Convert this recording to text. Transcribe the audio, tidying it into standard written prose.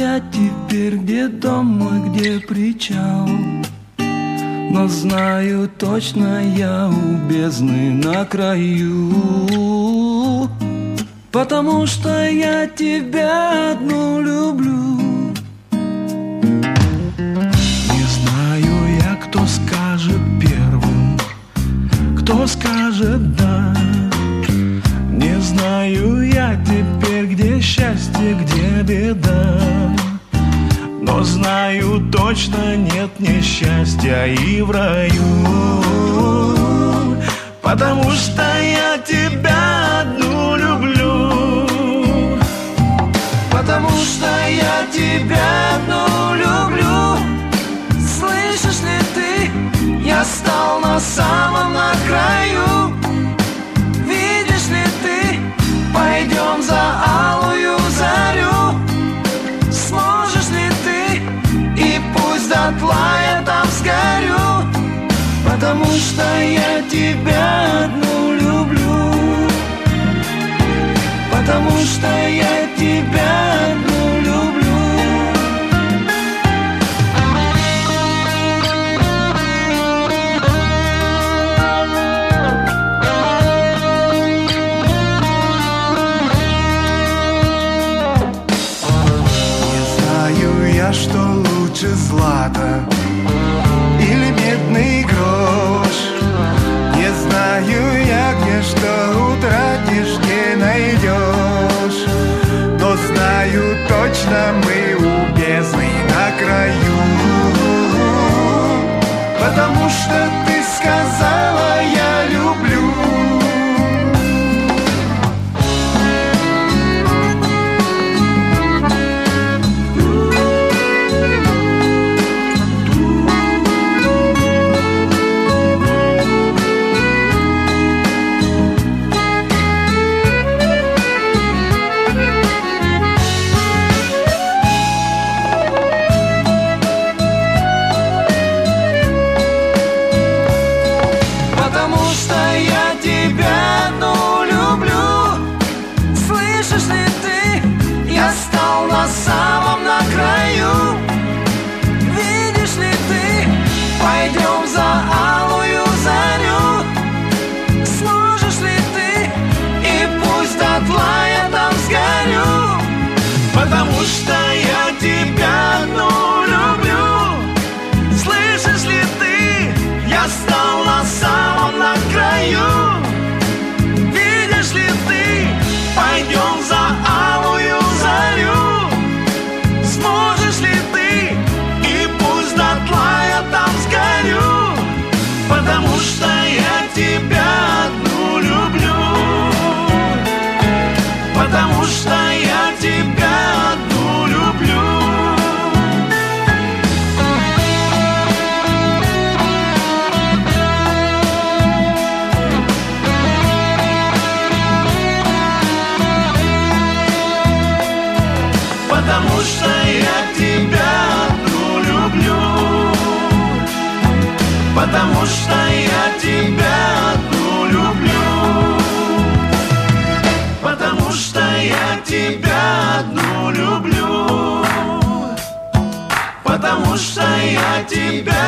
я теперь, где дом мой, где причал. Но знаю точно, я у бездны на краю, потому что я тебя одну люблю. Не знаю я, кто скажет первым, кто скажет да. Не знаю я теперь, где счастье, где беда. Но знаю точно, нет несчастья и в раю, потому что я тебя одну люблю. Потому что я тебя одну люблю. Слышишь ли ты, я стал на самом на краю. Видишь ли ты, пойдем за алую зарю. Сможешь ли ты, и пусть дотла я там сгорю. Потому что я тебя одну люблю. Потому что я тебя одну люблю. Что лучше злата или медный грош? Не знаю я, где что утратишь, не найдешь. Но знаю точно, мы у бездны на краю. Потому что ты сказала, я люблю. На самом на краю. Видишь ли ты, пойдем за алую зарю. Сможешь ли ты, и пусть дотла я там сгорю. Потому что я тебя одну люблю. Слышишь ли ты, я стал на самом на краю. Видишь ли ты, пойдем за алую зарю. Сможешь ли ты, и пусть дотла я там сгорю. Потому что я тебя одну люблю. Потому что я тебя одну люблю. Потому что я тебя одну люблю. Потому что я тебя одну люблю. Потому что я тебя одну люблю. Потому что я тебя